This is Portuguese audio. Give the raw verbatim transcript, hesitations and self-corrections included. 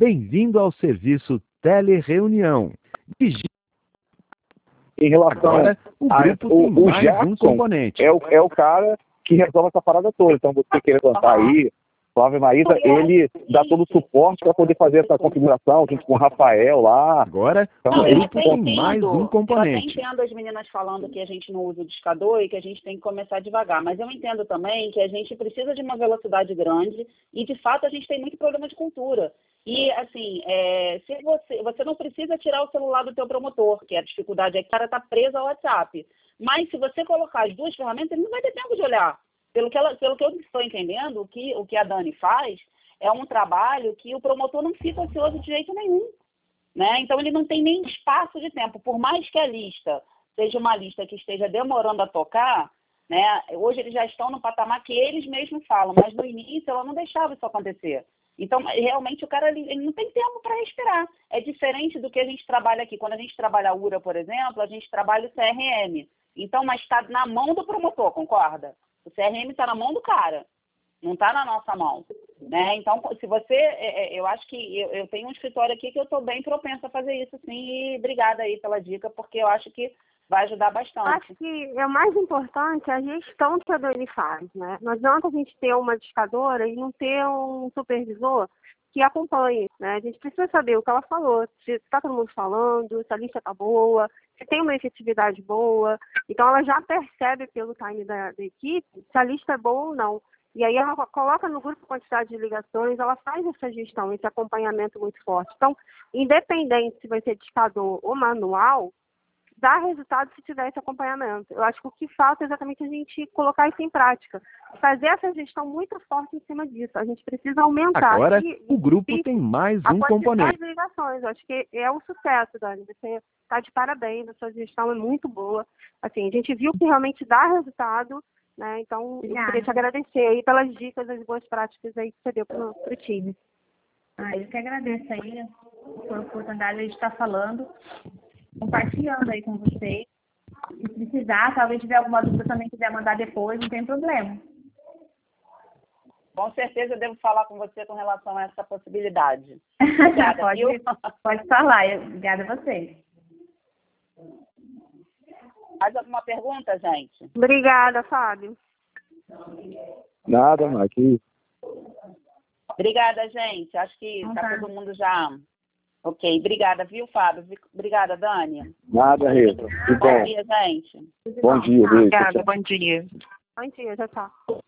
Bem-vindo ao serviço Telereunião. Digi- Em relação Agora, o a, grupo o, tem o mais Gerson um componente. é o, é o cara que resolve essa parada toda. Então, você que levantar aí, Flávio e Maísa, ele dá todo o suporte para poder fazer essa configuração, junto com o Rafael lá. Agora, Então, o é grupo isso. tem mais um Eu componente. até entendo as meninas falando que a gente não usa o discador e que a gente tem que começar devagar, mas eu entendo também que a gente precisa de uma velocidade grande e, de fato, a gente tem muito problema de cultura. E, assim, é, se você, você não precisa tirar o celular do teu promotor, que a dificuldade é que o cara está preso ao WhatsApp. Mas, se você colocar as duas ferramentas, ele não vai ter tempo de olhar. Pelo que, ela, pelo que eu estou entendendo, o que, o que a Dani faz é um trabalho que o promotor não fica ocioso de jeito nenhum. Né? Então, ele não tem nem espaço de tempo. Por mais que a lista seja uma lista que esteja demorando a tocar, né? Hoje eles já estão no patamar que eles mesmos falam, mas no início ela não deixava isso acontecer. Então, realmente, o cara ele, ele não tem tempo para respirar. É diferente do que a gente trabalha aqui. Quando a gente trabalha a URA, por exemplo, a gente trabalha o C R M. Então, mas está na mão do promotor, concorda? O C R M está na mão do cara, não está na nossa mão. Né? Então, se você... Eu acho que eu, eu tenho um escritório aqui que eu estou bem propensa a fazer isso, sim, e obrigada aí pela dica, porque eu acho que vai ajudar bastante. Acho que é o mais importante é a gestão que a Dani faz, né? Não adianta a gente ter uma discadora e não ter um supervisor que acompanhe, né? A gente precisa saber o que ela falou, se está todo mundo falando, se a lista está boa, se tem uma efetividade boa. Então, ela já percebe pelo time da, da equipe se a lista é boa ou não. E aí ela coloca no grupo a quantidade de ligações, ela faz essa gestão, esse acompanhamento muito forte. Então, independente se vai ser discador ou manual, dá resultado se tiver esse acompanhamento. Eu acho que o que falta é exatamente a gente colocar isso em prática. Fazer essa gestão muito forte em cima disso. A gente precisa aumentar. Agora, e, o grupo e, tem mais a um quantidade componente. de ligações. Eu acho que é um sucesso, Dani. Você está de parabéns, a sua gestão é muito boa. Assim, a gente viu que realmente dá resultado, né? Então, Obrigada. eu queria te agradecer aí pelas dicas, as boas práticas aí que você deu para o time. Ah, eu que agradeço aí por a oportunidade de estar falando, compartilhando aí com vocês. Se precisar, talvez tiver alguma dúvida também quiser mandar depois, não tem problema. Com certeza eu devo falar com você com relação a essa possibilidade. Obrigada, pode, viu? pode falar. Eu, obrigada a vocês. Mais alguma pergunta, gente? Obrigada, Fábio. Nada, mas aqui. Obrigada, gente. Acho que está Tá. todo mundo já... Ok, obrigada, viu, Fábio? Obrigada, Dani. Nada, Rita. Que Bom bom. dia, gente. Bom dia, beijo. Obrigada, bom dia. Bom dia, tchau, tchau.